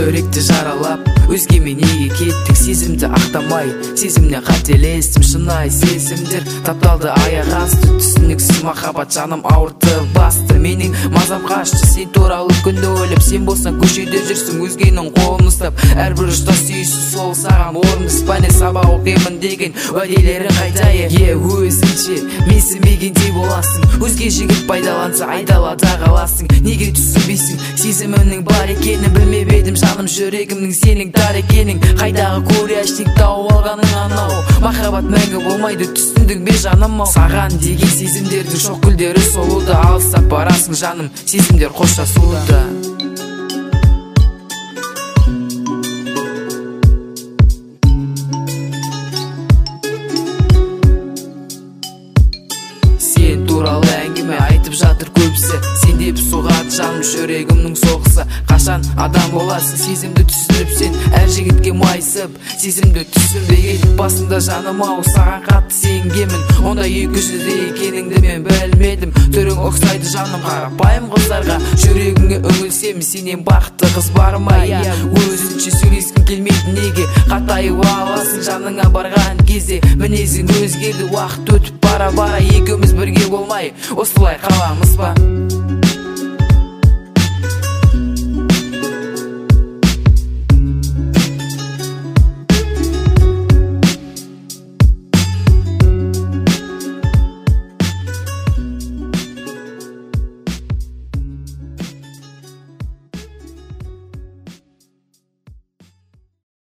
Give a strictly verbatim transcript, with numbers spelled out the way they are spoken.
жүректі жаралап, өзгемен неге кеттік, сезімді ақтамай, сезімнен қателестім, шынайы сезімдер тапталды аяқ асты, түсініксіз махаббат жаным ауыртты басты. Менің мазам қашты сен туралы күнді ойлап, сен болсаң көшеде жүрсің өзгенің қолын ұстап, әрбір ұшта сүйсің сол саған орынсыз, пәне сабақ оқимын деген уәделерің қайда? Е өзінше менсінбегендей боласың, өзге жігіт пайдаланса айдалада қаласың. Неге түсінбейсің сезімімнің бар екенін, білмеп едім жаным жүрегімнің сенің тар екенің. Қайдағы көряштік тауып алғаның анау, махаббат мәңгі болмайды түсіндің бе жаным ау. Саған деген сезімдердің шоқ гүлдері солуда, алыстап барасың жаным сезімдер қоштасуда. Сен туралы әңгіме айтып жатыр көбісі, сен деп соғады жаным жүрегімнің соғысы. Қашан адам боласың сезімді түсініп, сен әр жігітке майысып, сезімді түсінбеген басында жаным ау. Саған қатты сенгенмін, онда екі жүзді екеніңді мен білмедім. Түрің ұқсайды жаным қарапайым қыздарға, жүрегіңе үңілсем сенен бақытты қыз бар ма? Өзінше сөйлескің келмейді неге, қатайып аласың жаныңа барған кезде. Мінезің өзгерді уақыт өтіп бара-бара, екеуміз бірге болмай осылай қаламыз ба?